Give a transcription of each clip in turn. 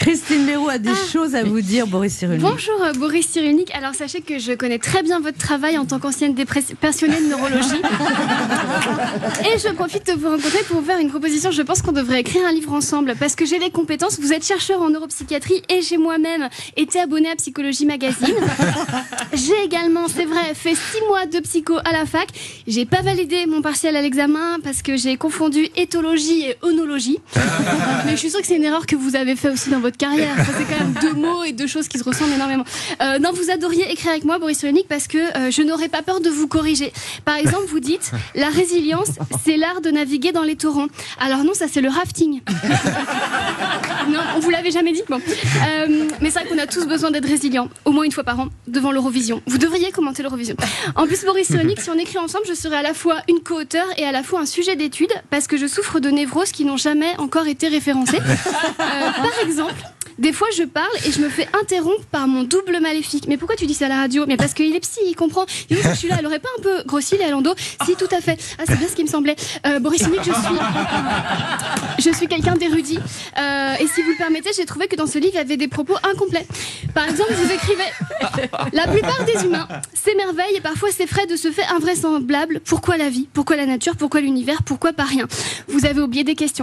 Christine Leroux a des choses à vous dire, Boris Cyrulnik. Bonjour Boris Cyrulnik. Alors sachez que je connais très bien votre travail en tant qu'ancienne passionnée de neurologie. Et je profite de vous rencontrer pour vous faire une proposition. Je pense qu'on devrait écrire un livre ensemble parce que j'ai les compétences. Vous êtes chercheur en neuropsychiatrie et j'ai moi-même été abonnée à Psychologie Magazine. J'ai également, c'est vrai, fait 6 mois de psycho à la fac. J'ai pas validé mon partiel à l'examen parce que j'ai confondu éthologie et onologie. Mais je suis sûre que c'est une erreur que vous avez fait aussi dans votre carrière. Ça, c'est quand même 2 mots et 2 choses qui se ressemblent énormément. Non, vous adoriez écrire avec moi, Boris Cyrulnik, parce que je n'aurais pas peur de vous corriger. Par exemple, vous dites la résilience, c'est l'art de naviguer dans les torrents. Alors non, ça c'est le rafting. Non, on vous l'avait jamais dit. Bon, mais c'est vrai qu'on a tous besoin d'être résilients, au moins une fois par an, devant l'Eurovision. Vous devriez commenter l'Eurovision. En plus, Boris Cyrulnik, si on écrit ensemble, je serai à la fois une co-auteure et à la fois un sujet d'étude, parce que je souffre de névroses qui n'ont jamais encore été référencées. Par exemple, des fois je parle et je me fais interrompre par mon double maléfique. Mais pourquoi tu dis ça à la radio? Mais parce qu'il est psy, il comprend. Et oui, je suis là, elle aurait pas un peu grossi les Lando? Si, tout à fait. Ah, c'est bien ce qui me semblait. Boris Cyrulnik, je suis quelqu'un d'érudit. Et si vous le permettez, j'ai trouvé que dans ce livre, il y avait des propos incomplets. Par exemple, vous écrivez: la plupart des humains s'émerveillent et parfois s'effraient de ce fait invraisemblable. Pourquoi la vie? Pourquoi la nature? Pourquoi l'univers? Pourquoi pas rien? Vous avez oublié des questions.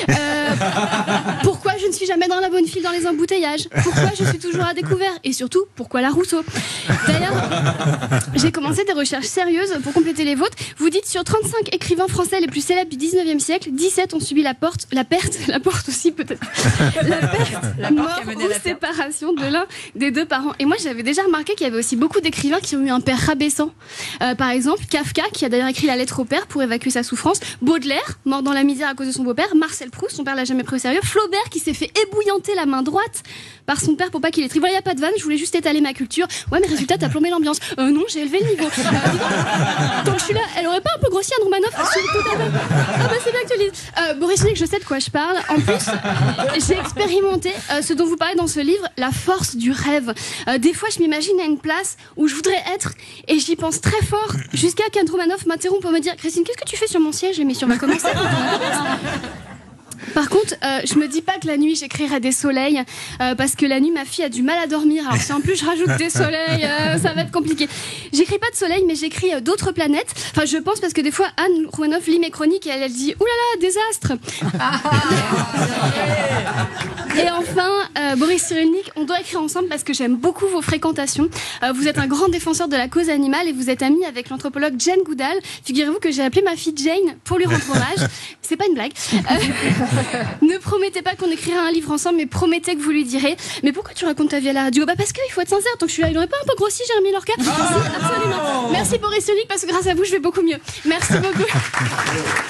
Pourquoi je ne suis jamais dans la bonne file dans les embouteillages? Pourquoi je suis toujours à découvert? Et surtout, pourquoi la Rousseau? D'ailleurs, j'ai commencé des recherches sérieuses pour compléter les vôtres. Vous dites sur 35 écrivains français les plus célèbres du 19e siècle, 17 ont subi la perte aussi peut-être, la mort ou séparation de l'un des deux parents. Et moi, j'avais déjà remarqué qu'il y avait aussi beaucoup d'écrivains qui ont eu un père rabaissant. Par exemple, Kafka, qui a d'ailleurs écrit la lettre au père pour évacuer sa souffrance. Baudelaire, mort dans la misère à cause de son beau-père. Marcel Proust, son père l'a jamais pris au sérieux. Flaubert, qui s'est fait ébouillanter la main droite par son père pour pas qu'il écrive. Voilà, y a pas de vanne, je voulais juste étaler ma culture. Ouais, mais résultat, t'as plombé l'ambiance. Non, j'ai élevé le niveau. Tant que je suis là, elle aurait pas un peu grossi Anne Romanoff? Ah bah c'est bien que tu le dises. Boris Cyrulnik, je sais de quoi je parle. En plus, j'ai expérimenté ce dont vous parlez dans ce livre, la force du rêve. Des fois, je m'imagine à une place où je voudrais être et j'y pense très fort jusqu'à qu'Anne Romanoff m'interrompe pour me dire: Christine, qu'est-ce que tu fais sur mon siège? L'émission va commencer. Par contre, je me dis pas que la nuit j'écrirai des soleils parce que la nuit ma fille a du mal à dormir. Alors si en plus je rajoute des soleils, ça va être compliqué. J'écris pas de soleil, mais j'écris d'autres planètes. Enfin, je pense parce que des fois Anne Romanoff lit mes chroniques et elle dit: ouh là là, désastre. Et enfin, Boris Cyrulnik, on doit écrire ensemble parce que j'aime beaucoup vos fréquentations. Vous êtes un grand défenseur de la cause animale et vous êtes ami avec l'anthropologue Jane Goodall. Figurez-vous que j'ai appelé ma fille Jane pour lui rendre hommage. C'est pas une blague. Ne promettez pas qu'on écrira un livre ensemble, mais promettez que vous lui direz: mais pourquoi tu racontes ta vie à la radio? Bah parce qu'il faut être sincère. Tant que je suis là, il n'aurait pas un peu grossi Jérémy Lorca? Absolument. Merci Boris Cyrulnik, parce que grâce à vous je vais beaucoup mieux. Merci beaucoup.